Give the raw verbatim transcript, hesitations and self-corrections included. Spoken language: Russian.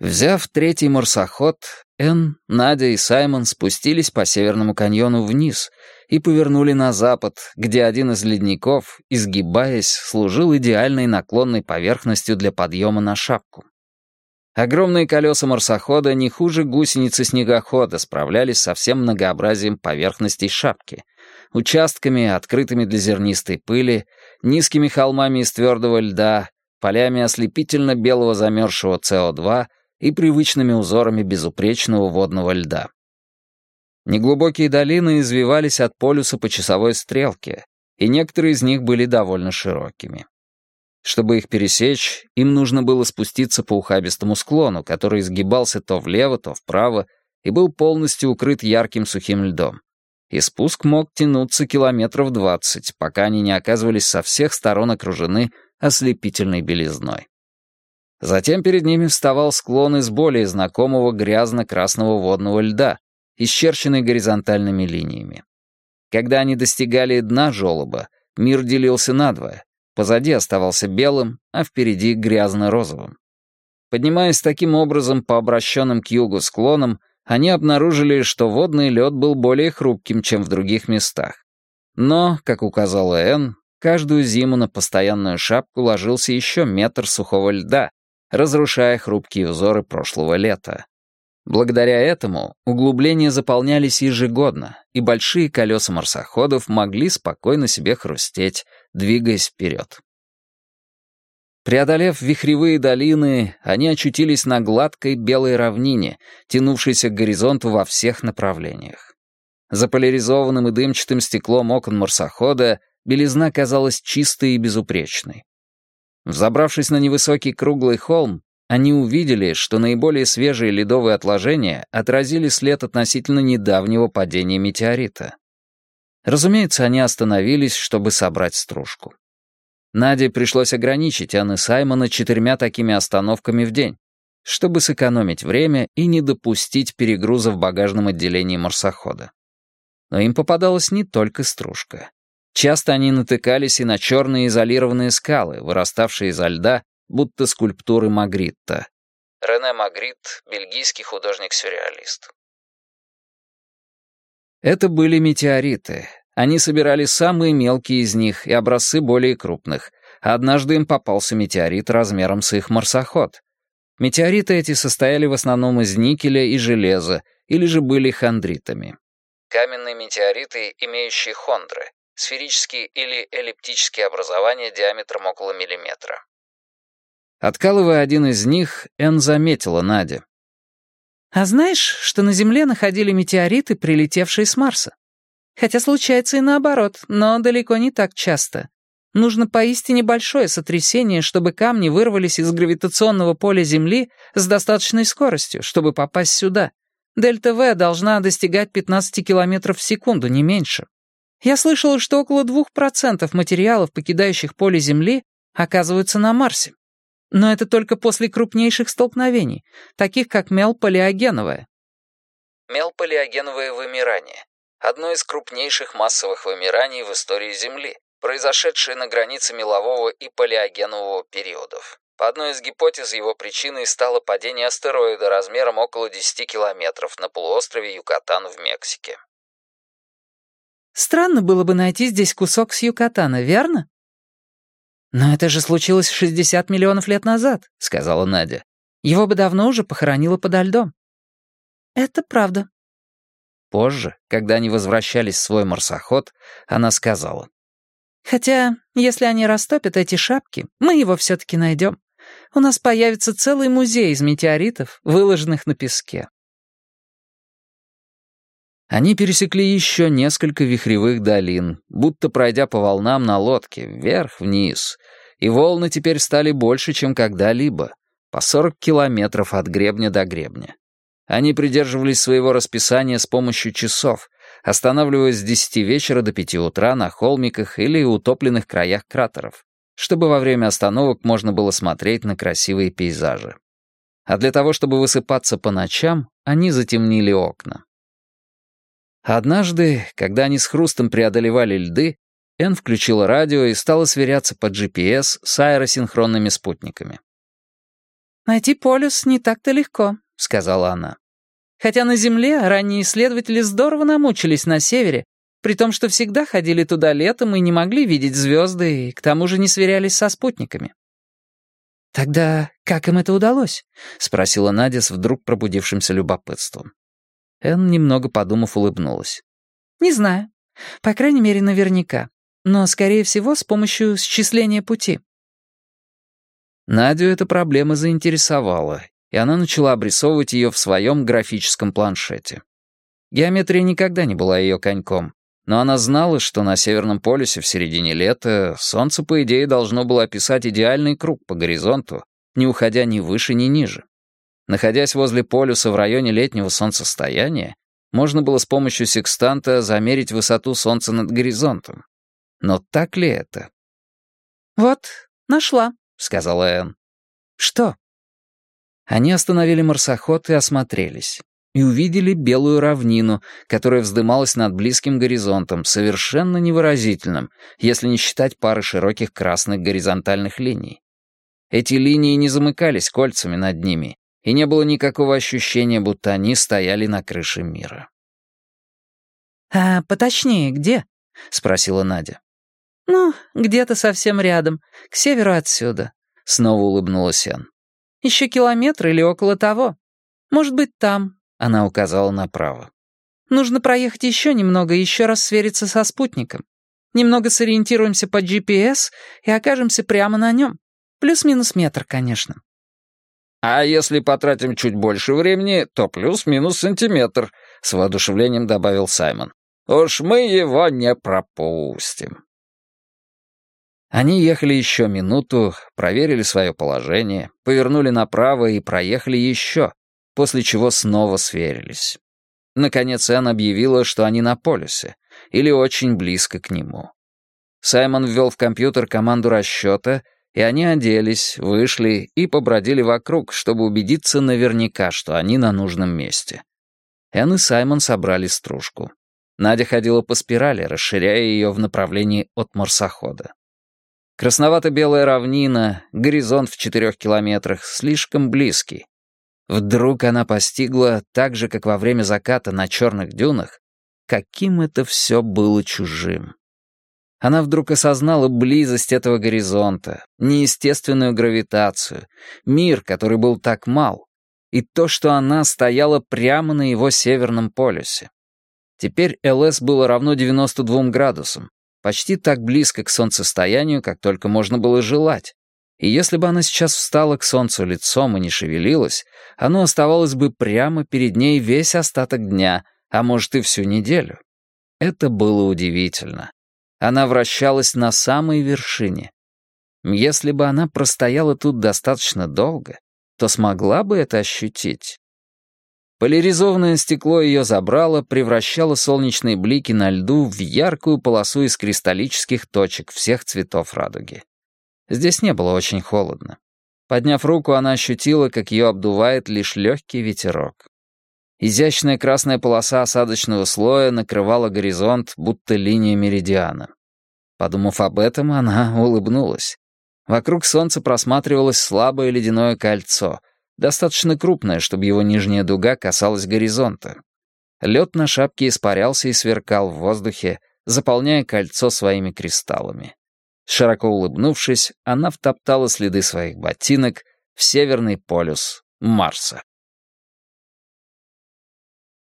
Взяв третий марсоход, Энн, Надя и Саймон спустились по Северному каньону вниз и повернули на запад, где один из ледников, изгибаясь, служил идеальной наклонной поверхностью для подъема на шапку. Огромные колеса марсохода не хуже гусеницы снегохода справлялись со всем многообразием поверхностей шапки, участками, открытыми для зернистой пыли, низкими холмами из твердого льда, полями ослепительно-белого замерзшего С О два и привычными узорами безупречного водного льда. Неглубокие долины извивались от полюса по часовой стрелке, и некоторые из них были довольно широкими. Чтобы их пересечь, им нужно было спуститься по ухабистому склону, который изгибался то влево, то вправо, и был полностью укрыт ярким сухим льдом. И спуск мог тянуться километров двадцать, пока они не оказывались со всех сторон окружены ослепительной белизной. Затем перед ними вставал склон из более знакомого грязно-красного водного льда, исчерченный горизонтальными линиями. Когда они достигали дна желоба, мир делился надвое. Позади оставался белым, а впереди грязно-розовым. Поднимаясь таким образом по обращенным к югу склонам, они обнаружили, что водный лед был более хрупким, чем в других местах. Но, как указала Энн, каждую зиму на постоянную шапку ложился еще метр сухого льда, разрушая хрупкие узоры прошлого лета. Благодаря этому углубления заполнялись ежегодно, и большие колеса марсоходов могли спокойно себе хрустеть, двигаясь вперед. Преодолев вихревые долины, они очутились на гладкой белой равнине, тянувшейся к горизонту во всех направлениях. За поляризованным и дымчатым стеклом окон марсохода белизна казалась чистой и безупречной. Взобравшись на невысокий круглый холм, они увидели, что наиболее свежие ледовые отложения отразили след относительно недавнего падения метеорита. Разумеется, они остановились, чтобы собрать стружку. Наде пришлось ограничить Энн и Саймона четырьмя такими остановками в день, чтобы сэкономить время и не допустить перегруза в багажном отделении марсохода. Но им попадалась не только стружка. Часто они натыкались и на черные изолированные скалы, выраставшие изо льда, будто скульптуры Магритта. Рене Магритт, бельгийский художник-сюрреалист. Это были метеориты. Они собирали самые мелкие из них и образцы более крупных, а однажды им попался метеорит размером с их марсоход. Метеориты эти состояли в основном из никеля и железа, или же были хондритами. Каменные метеориты, имеющие хондры, сферические или эллиптические образования диаметром около миллиметра. Откалывая один из них, Энн заметила Наде. «А знаешь, что на Земле находили метеориты, прилетевшие с Марса? Хотя случается и наоборот, но далеко не так часто. Нужно поистине большое сотрясение, чтобы камни вырвались из гравитационного поля Земли с достаточной скоростью, чтобы попасть сюда. Дельта В должна достигать пятнадцать километров в секунду, не меньше. Я слышала, что около двух процентов материалов, покидающих поле Земли, оказываются на Марсе. Но это только после крупнейших столкновений, таких как мелполиогеновое. Мелполиогеновое вымирание — одно из крупнейших массовых вымираний в истории Земли, произошедшее на границе мелового и палеогенового периодов. По одной из гипотез его причиной стало падение астероида размером около десяти километров на полуострове Юкатан в Мексике. Странно было бы найти здесь кусок с Юкатана, верно? «Но это же случилось шестьдесят миллионов лет назад», — сказала Надя. «Его бы давно уже похоронило подо льдом». «Это правда». Позже, когда они возвращались в свой марсоход, она сказала. «Хотя, если они растопят эти шапки, мы его все-таки найдем. У нас появится целый музей из метеоритов, выложенных на песке». Они пересекли еще несколько вихревых долин, будто пройдя по волнам на лодке, вверх-вниз, и волны теперь стали больше, чем когда-либо, по сорок километров от гребня до гребня. Они придерживались своего расписания с помощью часов, останавливаясь с десяти вечера до пяти утра на холмиках или утопленных краях кратеров, чтобы во время остановок можно было смотреть на красивые пейзажи. А для того, чтобы высыпаться по ночам, они затемнили окна. Однажды, когда они с хрустом преодолевали льды, Энн включила радио и стала сверяться по джи пи эс с аэросинхронными спутниками. «Найти полюс не так-то легко», — сказала она. «Хотя на Земле ранние исследователи здорово намучились на севере, при том, что всегда ходили туда летом и не могли видеть звезды, и к тому же не сверялись со спутниками». «Тогда как им это удалось?» — спросила Надя с вдруг пробудившимся любопытством. Энн, немного подумав, улыбнулась. «Не знаю. По крайней мере, наверняка. Но, скорее всего, с помощью счисления пути». Надю эта проблема заинтересовала, и она начала обрисовывать ее в своем графическом планшете. Геометрия никогда не была ее коньком, но она знала, что на Северном полюсе в середине лета Солнце, по идее, должно было описать идеальный круг по горизонту, не уходя ни выше, ни ниже. Находясь возле полюса в районе летнего солнцестояния, можно было с помощью секстанта замерить высоту Солнца над горизонтом. Но так ли это? «Вот, нашла», — сказала Энн. «Что?» Они остановили марсоход и осмотрелись. И увидели белую равнину, которая вздымалась над близким горизонтом, совершенно невыразительным, если не считать пары широких красных горизонтальных линий. Эти линии не замыкались кольцами над ними, и не было никакого ощущения, будто они стояли на крыше мира. «А поточнее где?» — спросила Надя. «Ну, где-то совсем рядом, к северу отсюда», — снова улыбнулась Энн. «Еще километр или около того. Может быть, там», — она указала направо. «Нужно проехать еще немного и еще раз свериться со спутником. Немного сориентируемся по джи пи эс и окажемся прямо на нем. Плюс-минус метр, конечно». «А если потратим чуть больше времени, то плюс-минус сантиметр», — с воодушевлением добавил Саймон. «Уж мы его не пропустим». Они ехали еще минуту, проверили свое положение, повернули направо и проехали еще, после чего снова сверились. Наконец Энн объявила, что они на полюсе, или очень близко к нему. Саймон ввел в компьютер команду расчета, и они оделись, вышли и побродили вокруг, чтобы убедиться наверняка, что они на нужном месте. Энн и Саймон собрали стружку. Надя ходила по спирали, расширяя ее в направлении от марсохода. Красновато-белая равнина, горизонт в четырех километрах, слишком близкий. Вдруг она постигла, так же, как во время заката на черных дюнах, каким это все было чужим. Она вдруг осознала близость этого горизонта, неестественную гравитацию, мир, который был так мал, и то, что она стояла прямо на его северном полюсе. Теперь эл эс было равно девяноста двум градусам, почти так близко к солнцестоянию, как только можно было желать. И если бы она сейчас встала к солнцу лицом и не шевелилась, оно оставалось бы прямо перед ней весь остаток дня, а может и всю неделю. Это было удивительно. Она вращалась на самой вершине. Если бы она простояла тут достаточно долго, то смогла бы это ощутить. Поляризованное стекло ее забрало, превращало солнечные блики на льду в яркую полосу из кристаллических точек всех цветов радуги. Здесь не было очень холодно. Подняв руку, она ощутила, как ее обдувает лишь легкий ветерок. Изящная красная полоса осадочного слоя накрывала горизонт, будто линия меридиана. Подумав об этом, она улыбнулась. Вокруг солнца просматривалось слабое ледяное кольцо, достаточно крупное, чтобы его нижняя дуга касалась горизонта. Лед на шапке испарялся и сверкал в воздухе, заполняя кольцо своими кристаллами. Широко улыбнувшись, она втоптала следы своих ботинок в северный полюс Марса.